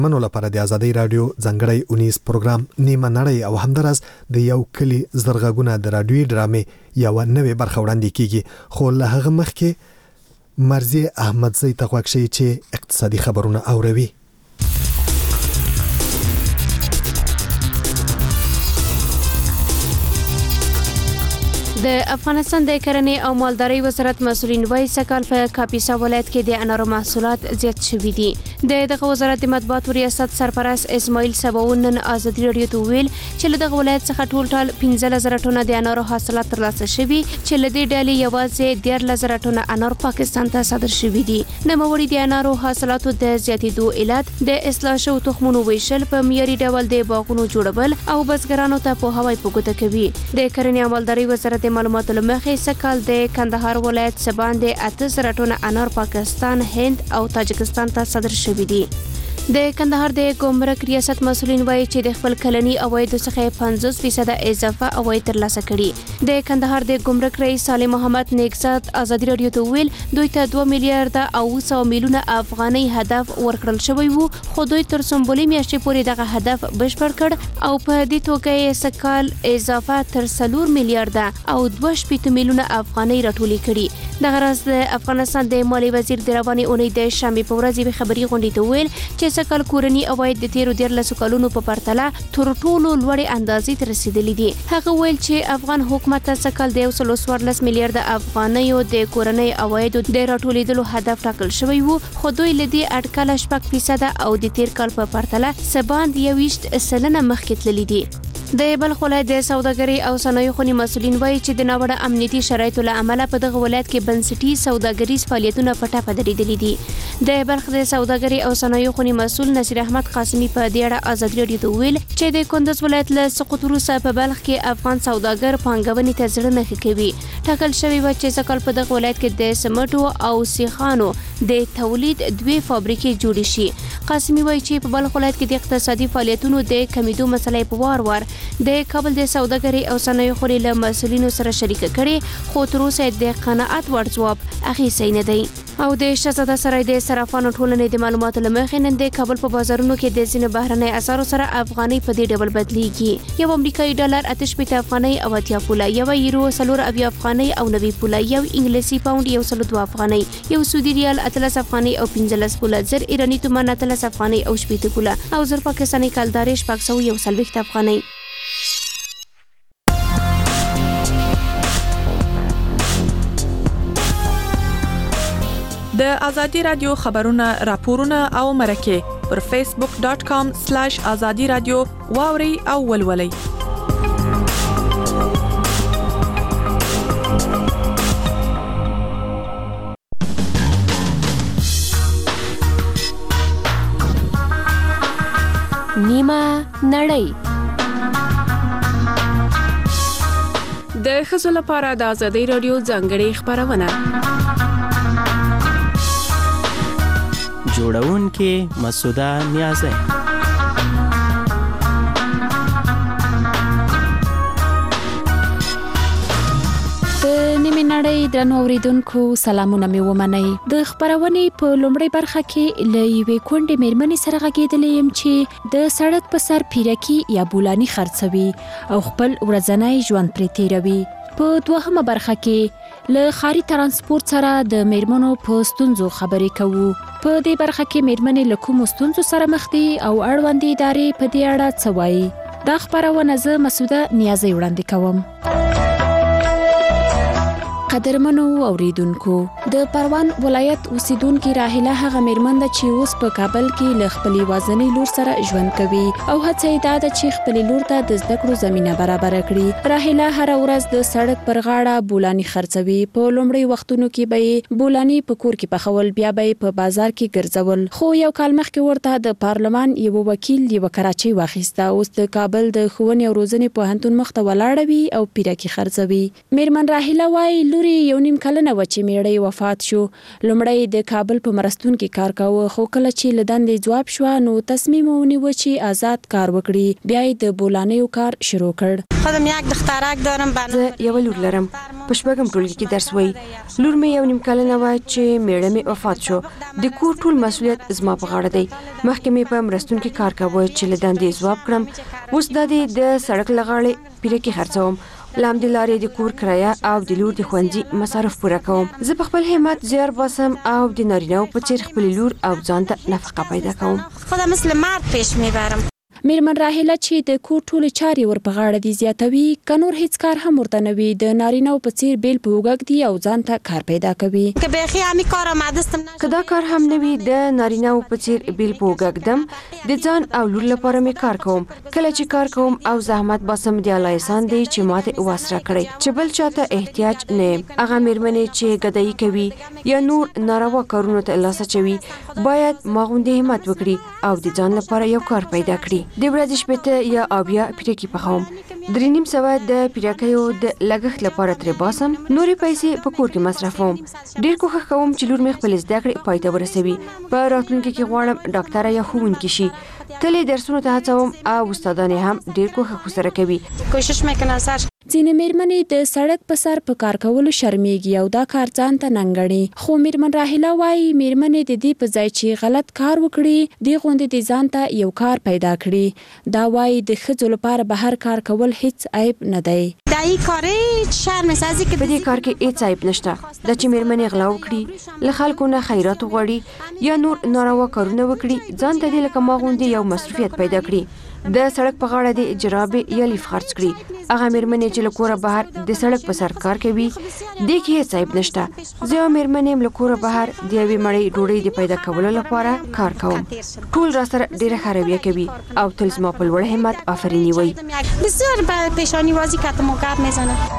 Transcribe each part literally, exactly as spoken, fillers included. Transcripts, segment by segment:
منو لپاره د ازادي رادیو ځنګړی اونیس پروګرام نیمه نړۍ او همدارس د یو کلی زرغونه د رادیوي ډرامې یو نوې برخه وړاندې کیږي خو له هغه مخکې مرزي احمدزی تغوښی چې اقتصادي خبرونه اوروي. د افغانستان د کرنې او مالدارۍ وزارت مسؤلین وايي سکهال په کاپیسا ولایت کې د انارو محصولات زیات شوي دي. د دغه وزارت د مطبوعاتو ریاست سرپرست اسماعیل سباون نن ازادي رادیو ته ویل چې له دغه ولایت څخه ټول ټال پنځه زره ټنه د انارو حاصلات ترلاسه شوي چې له دې ډلې یوازې دیارلس زره ټنه انار پاکستان ته صادر شوي دي. نوموړي د انارو حاصلاتو د زیاتېدو علت د اصلاح شوو تخمونو ویشل په معیاري ډول د باغونو جوړول او بزګرانو ته پوهاوی په ګوته کوي. د کرنې او مالدارۍ وزارت معلوماتو لمخې سکهال د کندهار ولایت سباندې اته زره ټنه انار پاکستان، هند او تاجکستان ته صادر شوي دي. د کندهار د ګمرک ریاست مسؤلین وایي چې د خپل کلنی عوایدو څخه پنځوس فیصد اضافه عواید ترلاسه کړي. د کندهار د ګمرک رئیس سالم محمد نیکزاد ازادي رادیو ته ویل دوی ته دوه میلیارډ او سو میلیونه افغانۍ هدف ورکړل شوی وو خو دوی تر سمبولي میاشتې پورې دغه هدف بشپړ کړ او په دې توګه یې سکهال اضافه تر څلور میلیارډ او دوه شپېته میلیونه افغانۍ راټولې کړي. دغه راز د افغانستان د مالی وزیر د رواني اونۍ د شنبې په ورځ یې خبري غونډې ته ویل چې سکهال کورنی عواید د تیرو دیارلسو کلونو په پرتله تر ټولو لوړې اندازې ته رسیدلې دي. هغه ویل چې افغان حکومت ته سکهال د یو سل څوارلس میلیارډ افغانیو د کورنی عوایدو د راټولېدلو هدف ټاکل شوی وو خو دوی له دې اټکله شپږ فیصد او د تیر کال په پرتله سباند یوویشت سلنه مخکې تللي دي. د بلخ ولایت د سوداګرۍ او صنایعو خونې مسؤلین وایي چې د ناوړه امنیتي شرایطو له امله په دغه ولایت کې بنسټیز سوداګریز فعالیتونه په ټپه درېدلي دي. د بلخ د سوداګرۍ او صنایعو خونې مسؤل نصیر احمد قاسمي په دې اړه ازادي رادیو ته ویل چې د کندز ولایت له سقوط وروسته په بلخ کې افغان سوداګر پانګونې ته زړه نه ښه کوي. ټاکل شوی و چې سکهال په دغه ولایت کې د سمټو او سیخانو د تولید دوه فابریکې جوړې شي. قاسمي وایي چې په بلخ ولایت کې د اقتصادي فعالیتونو د کمیدو مسلې په وار وار د کابل د سوداګرۍ او صنایعو خونې له مسؤلینو سره شریکه کړي خو تر اوسه د قناعت وړ ځواب اخیستی نه دی. او د شهزاده سرای د صرافانو ټولنې د معلوماتو له مخې نن د کابل په بازارونو کې د ځینو بهرنۍ اسعارو سره افغانۍ په دې ډول بدلیږي. یو امریکایي ډالر اته شپېته افغانۍ او اتیا پوله، یو یورو څلور اویا افغانۍ او نوي پوله، یو انګلیسي پاوند یو سل دوه افغانۍ، یو سعودي ریال اتلس افغانۍ او پنځلس پوله، زر ایراني تومان اتلس افغانۍ او شپېته پوله او زر پاکستاني کلدارې شپږ سوه یو څلوېښت افغانۍ. د ازادي رادیو خبرونه، راپورونه او مرکه پر فیسبوک ډاٹ کام سلیش ازادي رادیو واوري او ولولي. نیمه نړۍ د ښځو لپاره د ازادي رادیو ځانګړې خبرونه جوړونکې مسعوده نیازی. نیمه نړۍ درنو اوریدونکو سلامونه مې ومنئ. د خبرونې په لومړۍ برخه کې له یوې کونډې مېرمنې سره غږېدلې یم چې د سړک په سر پیرکي یا بولاني خرڅوي او خپل ورځنی ژوند پرې تیروي. په دوهمه برخه کې له ښاري ترانسپورت سره د مېرمنو په ستونزو خبرې کوو. په دې برخه کې مېرمنې له کومو ستونزو سره مخ دي او اړوندې ادارې په دې اړه څه وایي. دا خبرونه زه مسعوده نیازی وړاندې کوم. قدرمنو اوریدونکو، د پروان ولایت اوسیدونکو راهیله هغه مېرمن ده چې اوس په کابل کې له خپلې وازنۍ لور سره ژوند کوي او هڅه یې دا ده چې خپلې لور ته د زده کړو زمینه برابر کړي. راهیله هر ورځ د سړک پر غاړه بولاني خرڅوي. په لومړي وختونو کې به یې بولاني په کور کې پخول، بیا به یې په بازار کې ګرځول. خو یو کال مخکې ورته د پارلمان یو وکیل یو کراچۍ واخیسته. اوس د کابل د ښوونې او روزنې پوهنتون مخ ته ولاړه وي او پیرکي خرڅوي. مېرمن راهیله وايي لور نوري یو نیم کلنه و چې میړی وفات شو. لومړی د کابل په مرستون کې کار کاوه، خو کله چې له دندې ځواب شوه نو تصمیم ونیوه چې آزاد کار وکړي. بیا یې د بولانیو کار شروع کړ. خودم یک دخترک دارم. زه یو لور لرم، په شپږم ټولګي کې درس وایي. لور مې یو نیم کلنه وه چې میړه مې وفات شو. د کور ټول مسؤلیت زما په غاړه دی. مخکې مې په مرستون کې کار کاوه چې له دندې ځواب کړم. اوس دا د سړک له غاړې پیره کې خرڅوم. لام د لارې د کور کرایه او د لور د ښوونځي مصارف پوره کوم. زه په خپل همت زیار باسم او د نارینه‌و په څیر خپل لور او ځان ته نفقه پیدا کوم. خودم مثل مرد پیش میبرم. میرمن راهیله چې د کور ټولې چارې ور په غاړه دي زیاتوي، که نور هیڅ کار هم ورته نه وي، د نارینه‌و په څیر بیل په وګږ دي او ځان ته کار پیدا کوي. که بیخي همې کار آماده ستم که دا کار هم نه وي، د نارینه‌و په څیر بیل په وګږ دم، د ځان او لور لپاره مې کار کوم. کله چې کار کوم او زحمت باسم، د الله احسان دی چې ماته واسره کړی چې بل چاته احتیاج نه یم. هغه میرمنې چې ګدایي کوي یا نور ناروا کارونو ته لاس اچوي باید ما غوندې همت وکړي او د ځان لپاره یو کار پیدا کړي. د ورځې شپېته یا اویا پیرکي پخوم. درې نیم سوه د پیرکیو د لګښت لپاره ترې باسم. نورې پیسې په کور کې مصرفوم. ډېر کوښښ کوم چې لور مې خپلې زده کړې پای ته ورسوي. په راتلونکي کې غواړم ډاکټره یا ښوونکې شي. تل یې درسونو ته هڅوم او استادان یې هم ډېر کوښښ ورسره کوي. کوشش میکنم سر ځینې میرمنې د سړک په سر په کار کولو شرمېږي او دا کار ځان ته ننګړي. خو میرمن راهیله وایي میرمنې د دې په ځای چې غلط کار وکړي، دې غوندې د ځان ته یو کار پیدا کړي. دا وایي د ښځو لپاره بهر کار کول هیڅ عیب نه دی. دا یې کارې شرم سازي کې په دې کار کې هیڅ عیب نشته. دا چې میرمنې غلا وکړي، له خلکو نه خیرات وغواړي یا نور ناروا کارونه وکړي، ځان ته دې لکه ما غوندې یو مصروفیت پیدا کړي. د سړک په غاړه د جرابې یا لیف خرڅ کړي. هغه میرمنې چې له کوره بهر د سړک په سر کار کوي، دې کې هیڅ عیب نشته. زه یوه میرمن یم، له کوره بهر د یوې مړۍ ډوډۍ د پیدا کولو لپاره کار کوم. ټول را سره ډېره ښه رویه کوي او تل زما په لوړ همت آفریني وایي. بسیار به پیشانی بازی که موقع میزنه.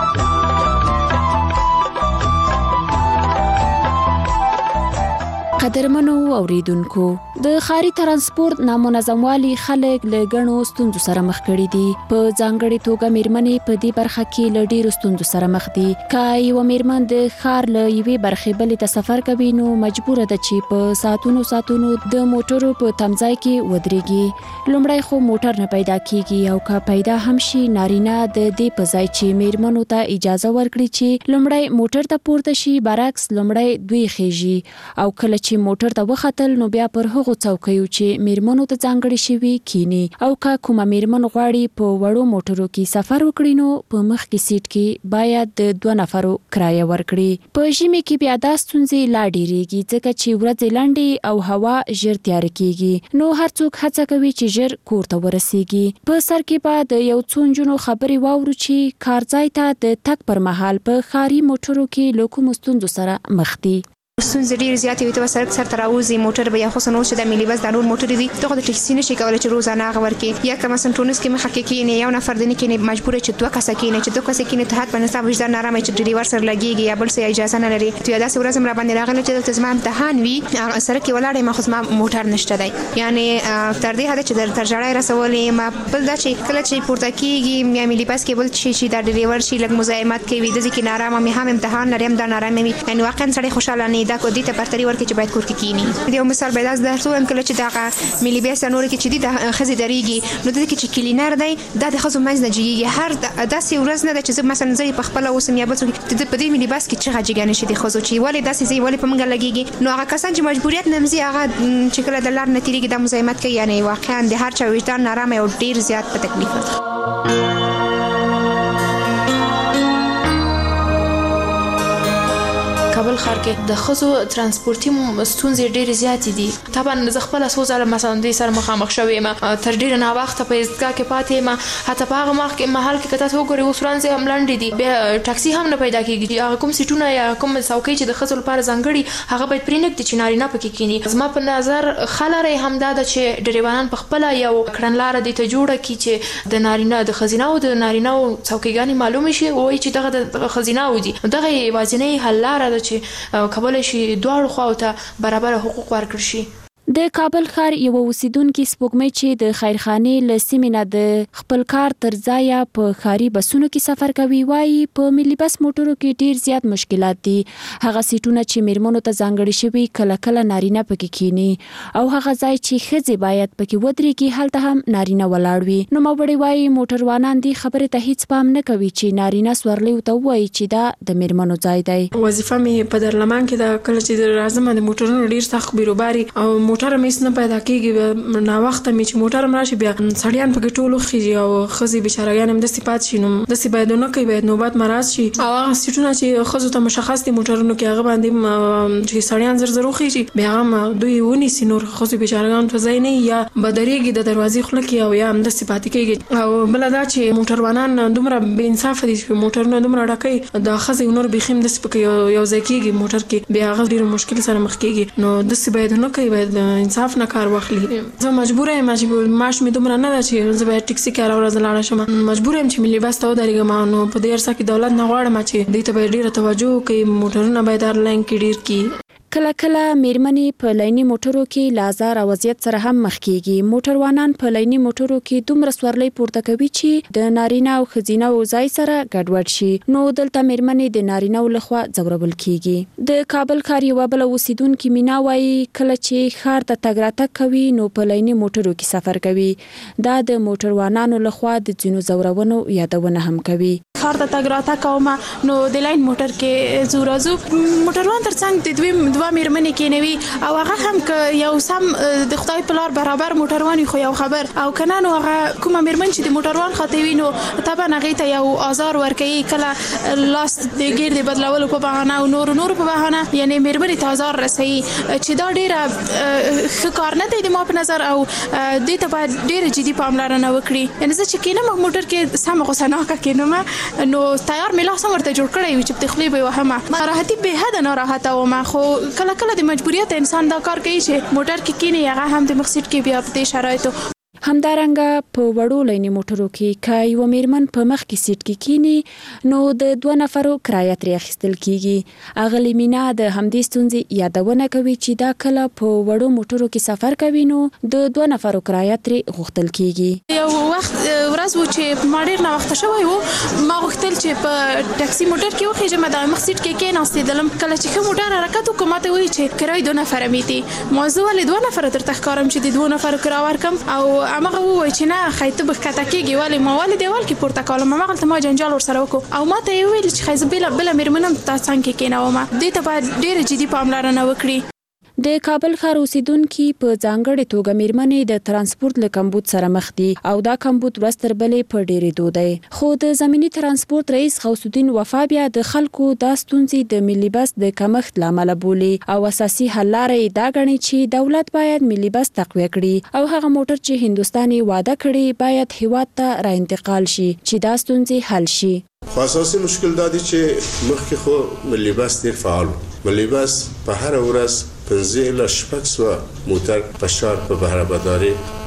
قدرمنو اوریدونکو، د ښاري ترانسپورت نامنظموالي خلک له ګڼو ستونزو سره مخ کړي دي. په ځانګړې توګه میرمنې په دې برخه کې له ډېرو ستونزو سره مخ دي. که یوه میرمن د ښار له یوې برخې بلې ته سفر کوي نو مجبوره ده چې په ساعتونو ساعتونو د موټرو په تمځای کې ودرېږي. لومړی خو موټر نه پیدا کیږي او که پیدا هم شي، نارینه د دې په ځای چې میرمنو ته اجازه ورکړي چې لومړی موټر ته پورته شي، برعکس لومړی دوی خیږي او کله چې موټر ته وختل نو بیا پر هغو څوکیو چې میرمنو ته ځانګړې شوي کینی. او که کومه میرمن غواړي په وړو موټرو کې سفر وکړي نو په مخکې سیټ کې باید د دوه نفرو کرایه ورکړي. په ژمي کې بیا دا ستونزې لا ډېرېږي ځکه چې ورځې لنډې او هوا ژر تیاره کیږي، نو هر څوک هڅه کوي چې ژر کور ته ورسیږي. په سر کې به د یو څو نجونو خبرې واورو چې کارځای ته د تګ پر مهال په ښاري موټرو کې له کومو ستونزو سره مخ دي. ستونزې ډېرې زیاتې وي. ته به سړک سر ته راوځې، موټر به یا خصوصا اوس چې د ملي بس دا نور موټرې دي، ته خو د ټکسي نشي کولی چې روزانه هغه ورکړې. یا که مثلا ټونس کې مخه کې کښېنې، یو نفر دې نه کښېنې، مجبوره چې دوه کسه کښېنې. چې دوه کسه کښېنې ته حتما ستا وجدان نارامه چې ډریور سره لګېږي یا بل څه اجازه نه لري. تو یا داسې ورځ هم راباندې راغله چې دلته زما امتحان وي، سړک کې ولاړ یم خو زما موټر نشته دی. یعنې تر دې حده چې تر ژړا یې رسولې یم. بل دا چې کله چې پورته کېږي یا ملي بس کې بل شي چې دا ډریور شي لږ مزاحمت کوي، داسې کې نارامه مې هم امتحان لرم، دا نارامه وي. یعنې واقعا سړی خوشحاله نه وي. دا دې ته برتري ورکړي چې باید کور کې کینی. یو مثال به داس درته وایم، کله چې دا ملي بس نور کې چې دي د خزې درېږي نو د کې چې کلینر دی دا د خزو منځ نه جګیږي. هر داسې ورځ نه ده چې زه مثلا زه په خپل اوسم یا بل څوک په دې ملي بس کې چې غږیږي نشي د خزو چې ولې داسې زی ولې په منګه لګيږي. نو هغه کسان چې مجبوریت نمزي هغه چې کله د لار نتیریږي د مزاحمت کوي. یعنی واقعا د هر چا وجدان نارامه او ډیر زیات په تکلیف ده. کابل ښار کې د ښځو ترانسپورتي ستونزې ډېرې زیاتې دي. طبعا زه خپله څو ځله مثلا دوی سره مخامخ شوې یم، تر ډېره ناوخته په ایستګاه کې پاتې یم. حتی په هغه مخ کې محل کې که تاسو وګورئ اوس ورځې هم لنډې دي، بیا ټاکسي هم نه پیدا کېږي. هغه کوم سیټونه یا کوم څوکۍ چې د ښځو لپاره ځانګړي هغه باید پرېنږدي چې نارینه پکې کښېني. زما په نظر ښه لاره یې همدا ده چې ډریوران په خپله یو کړنلاره دې ته جوړه کړي چې د نارینه د ښځینهو د نارینهو څوکیګانې معلومې شي، ووایي چې دغه د ښځینهو دي. دغه یوازینۍ حل لاره ده چې کولی شي دواړو خواو ته برابر حقوق ورکړل شي. د کابل ښار یو اوسیدونکو سپوږمۍ چې د خیرخانې له سیمې نه د خپل کار تر ځایه په ښاري بسونو کې سفر کوي وایي په ملي بس موټرو کې ډیر زیات مشکلات دي. هغه سیټونه چې میرمنو ته ځانګړي شوي کله کله نارینه پکې کینی او هغه ځای چې ښځې باید پکې ودرېږي هلته هم نارینه ولاړ وي. نو نوموړی وایي موټروانان دې خبرې ته هیڅ پام نه کوي چې نارینه سورلي ته وایي چې دا د میرمنو ځای دی. وظیفه مې په درلمان کې د کله چې راځم د موټرونو ډیر سخت بیروباري او موټر مې نه پیدا کیږي نه وخت مې چې موټر مراشي بیا سړیان پکې ټولو خيږي او خزي بشارګان هم د صفات شینو د صفات نه کوي باید نوبت مراد شي او هغه سټونه چې خزو ته مشخص دي موټرونو کې هغه باندې چې سړیان زر زر خيږي بیا هم دوی ونی سينور خزي بشارګان ته ځای نه یا بدريږي د دروازې خله کې او یا هم د صفات کېږي او بل دا چې موټروانان دومره بے انصاف دي چې موټرونه دومره ډکې د خزي نور بخیم د سپکې یو ځای کېږي موټر کې بیا هغه ډیر مشکل سره مخ کېږي نو د صفات نه کوي باید انصاف نه کار واخلي. زه مجبور یم چې معاش مې دومره نه ده چې زه باید ټیکسي کار ورځ لاړ شم. مجبور یم چې ملي بس ته ودرېږم نو په دې ارسه کې دولت نه غواړم چې دې ته باید ډیره توجه وکړي موټرونه باید ایرلاین کې ډیر کړي. کله کله میرمنې په لینی موټرو کې لازار او وضعیت سره هم مخ کیږي. موټروانان په لینی موټرو کې دومره سورلي پورته کوي چې د نارینه او خزینه او ځای سره ګډوډ شي نو دلته میرمنې د نارینه لخوا ځورول کیږي. د کابل ښار یو بل اوسیدونکو مینا وایي کله چې ښار ته تګ راتګ کوي نو په لینی موټرو کې سفر کوي. دا د موټروانانو لخوا د ځینو ځورونو یادونه هم کوي. ښار ته تګ راتګ کوم نو د لاین موټر کې زو راځو موټروان ترڅنګ د دوی دوه میرمنې کې نوي او هغه هم ک یو سم د خدای په لار برابر موټروان خو یو خبر او کنه نو هغه کومه میرمن چې د موټروان خاطوي نو طبعا هغه ته یو آزار ورکوي کله لاس د ګیر د بدلولو په بهانه او نور نور په بهانه یعنی میرمنې ته آزار رسي چې دا ډیره ښه کار نه دی د ما په نظر او دې ته باید ډیره جدي پاملرنه وکړي. یعنی زه چې کینم موټر کې سم غوسه نه کینم نو تیار مې لاس ورته جوړ کړی وي چې په تخلی به وهمه راحتي به حد نه راحته و ما خو کله کله د مجبوریت انسان دا کار کوي چې موټر کې کینی هغه هم د مقصد کې بیا په دې شرایطو همدارنګه په وړو لینی موټرو کې کای و میرمن په مخ کې سیټ کې کینی نو د دوه نفرو کرایه ترې اخیستل کیږي. اغلی مینا د همدې ستونزې یادونه کوي چې دا کله په وړو موټرو کې سفر کوي نو د دوه نفرو کرایه ترې غوښتل کیږي. یو وخت ورځ و چې ما ډیر نه وخت شوی وو ما غوښتل چې په ټاکسي موټر کې وخېږم د مخ سیټ کې کېناستېدلم کله چې کوم موټر حرکت وکړ ماته وایي چې کرایه دوه نفر میتي موضوع ولې دوه نفر تر تخکارم چې د دوه نفر کرایه ورکم او امغه وای چې نه خایته به کته کېږي ولی ما ولې دیوال کې پورته کولم ما غلطه ما جنجال ور سره وکړو او ما ته ویل چې خایزه بل بل میرمنم تاسو څنګه کې نه ومه دې ته باید ډېر جدي پاملرنه وکړي. د کابل ښار اوسیدونکو په ځانګړې توګه میرمنې د ترانسپورت له کمبود سره مخ دي او دا کمبود ورځ تر بلې په ډېرېدو دی. خو د زمینی ترانسپورت رئیس غوث الدین وفا بیا د خلکو دا ستونزې د ملي بس د کمښت لامل بولي او اساسي حل لارې دا ګڼي چې دولت باید ملي بس تقویه کړي او هغه موټر چې هندستاني واده کړي باید هیواد ته را انتقال شي چې دا ستونزې حل شي. خو اساسي مشکل دا دی چې مخکې خو ملي بس ډېر فعال ملي بس په هر ورځ پنځه الی شپږ سوه موټر په ښار په بهرهبرداري